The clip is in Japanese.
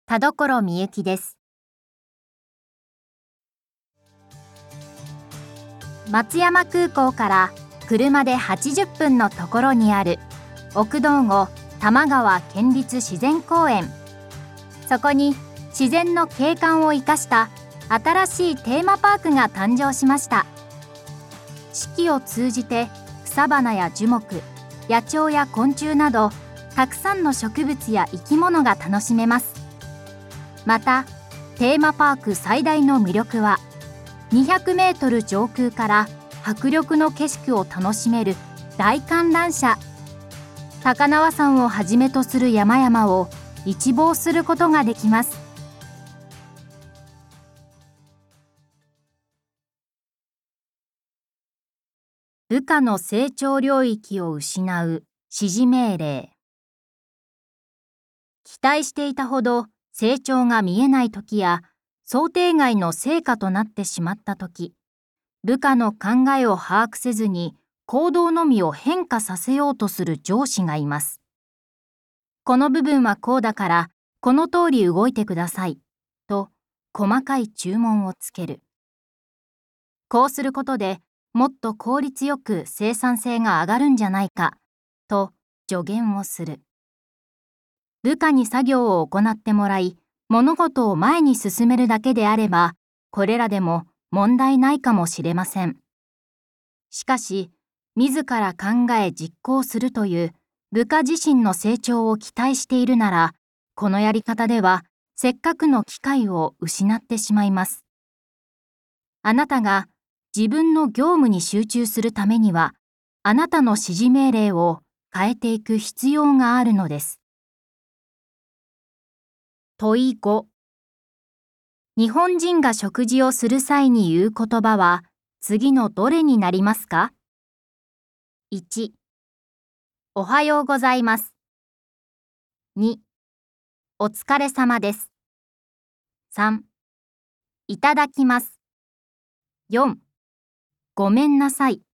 田所みゆきです。松山空港から車で80分のところにある奥道後多摩川県立自然公園。そこに自然の景観を生かした新しいテーマパークが誕生しました。四季を通じて草花や樹木、野鳥や昆虫などたくさんの植物や生き物が楽しめます。またテーマパーク最大の魅力は200メートル上空から迫力の景色を楽しめる大観覧車。高輪山をはじめとする山々を一望することができます。部下の成長領域を失う指示命令。期待していたほど成長が見えないときや想定外の成果となってしまったとき、部下の考えを把握せずに行動のみを変化させようとする上司がいます。この部分はこうだからこの通り動いてくださいと細かい注文をつける。こうすることでもっと効率よく生産性が上がるんじゃないかと助言をする。部下に作業を行ってもらい物事を前に進めるだけであればこれらでも問題ないかもしれません。しかし自ら考え実行するという部下自身の成長を期待しているならこのやり方ではせっかくの機会を失ってしまいます。あなたが自分の業務に集中するためにはあなたの指示命令を変えていく必要があるのです。問い5。日本人が食事をする際に言う言葉は次のどれになりますか？ 1. おはようございます。2. お疲れ様です。3. いただきます。4. ごめんなさい。